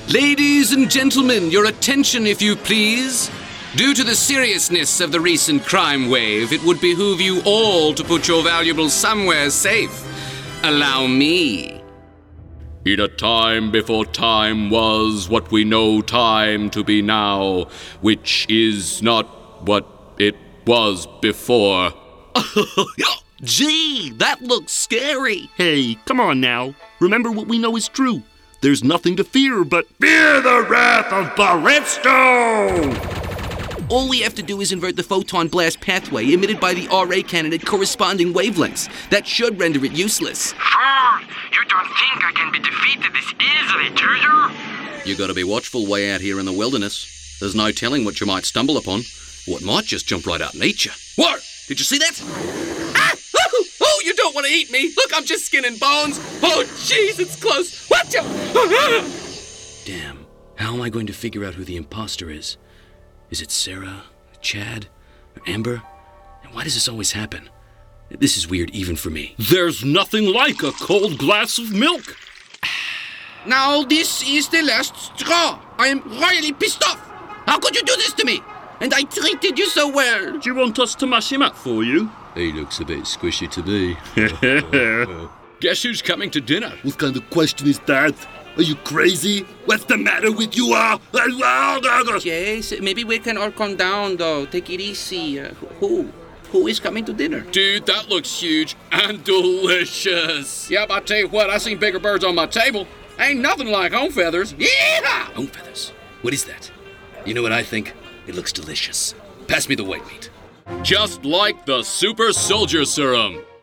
Ladies and gentlemen, your attention, if you please. Due to the seriousness of the recent crime wave, it would behoove you all to put your valuables somewhere safe. Allow me. In a time before time was what we know time to be now, which is not what it was before. Gee, that looks scary. Hey, come on now. Remember what we know is true. There's nothing to fear but fear the wrath of Barretsto! All we have to do is invert the photon blast pathway emitted by the RA cannon at corresponding wavelengths. That should render it useless. Fool! You don't think I can be defeated this easily, do you? You gotta be watchful way out here in the wilderness. There's no telling what you might stumble upon. Or it might just jump right out and eat you. What? Did you see that? Ah! Oh, you don't want to eat me. Look, I'm just skin and bones. Oh, jeez, it's close. What? Damn. How am I going to figure out who the imposter is? Is it Sarah, Chad, or Amber? And why does this always happen? This is weird even for me. There's nothing like a cold glass of milk. Now this is the last straw. I am royally pissed off. How could you do this to me? And I treated you so well. Do you want us to mash him up for you? He looks a bit squishy to me. Guess who's coming to dinner? What kind of question is that? Are you crazy? What's the matter with you? Yes, maybe we can all calm down, though. Take it easy. Who is coming to dinner? Dude, that looks huge and delicious. Yep, I tell you what, I seen bigger birds on my table. Ain't nothing like home feathers. Yeah! Home feathers? What is that? You know what I think? It looks delicious. Pass me the white meat. Just like the super soldier serum.